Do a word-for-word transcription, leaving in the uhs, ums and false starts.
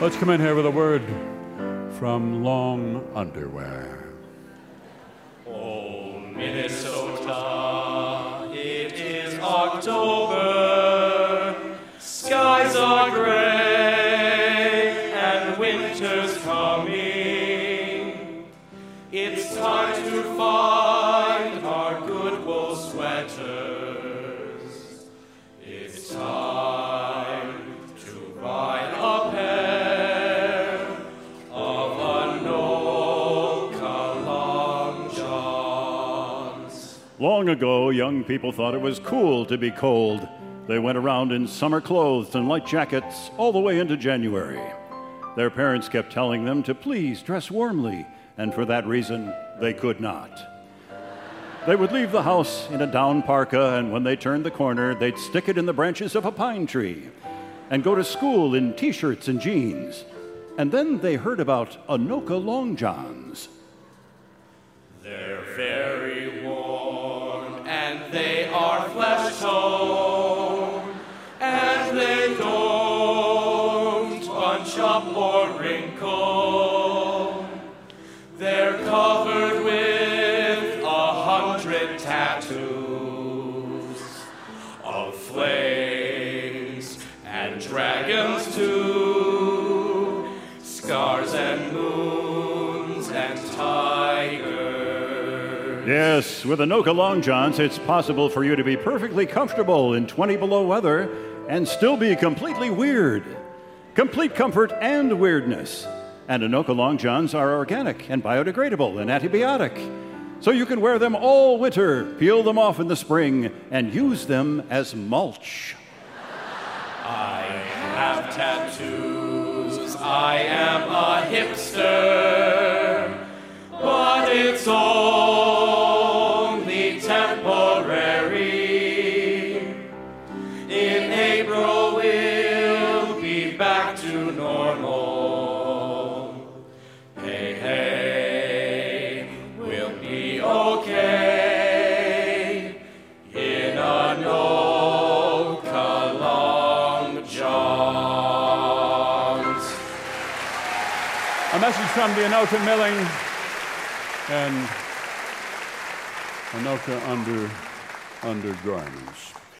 Let's come in here with a word from Long Underwear. Oh, Minnesota, it is October. Skies are gray and winter's coming. It's time to find our good wool sweaters. It's time to buy a pair of Anoka Long Johns. Long ago, young people thought it was cool to be cold. They went around in summer clothes and light jackets all the way into January. Their parents kept telling them to please dress warmly, and for that reason, they could not. They would leave the house in a down parka, and when they turned the corner, they'd stick it in the branches of a pine tree and go to school in T-shirts and jeans. And then they heard about Anoka Long Johns. They're very warm and they are flesh tone, and they don't bunch up or wrinkle. They're covered with a hundred tattoos of flames and dragons too, scars and moons and tigers. Yes, with Anoka Long Johns, it's possible for you to be perfectly comfortable in twenty below weather and still be completely weird. Complete comfort and weirdness. And Anoka Long Johns are organic and biodegradable and antibiotic. So you can wear them all winter, peel them off in the spring, and use them as mulch. I have tattoos, I am a hipster, but it's only temporary. In April we'll be back to normal. Hey, hey, we'll be okay in Anoka Long Johns. A message from the Anoka Milling and Anoka under undergarments.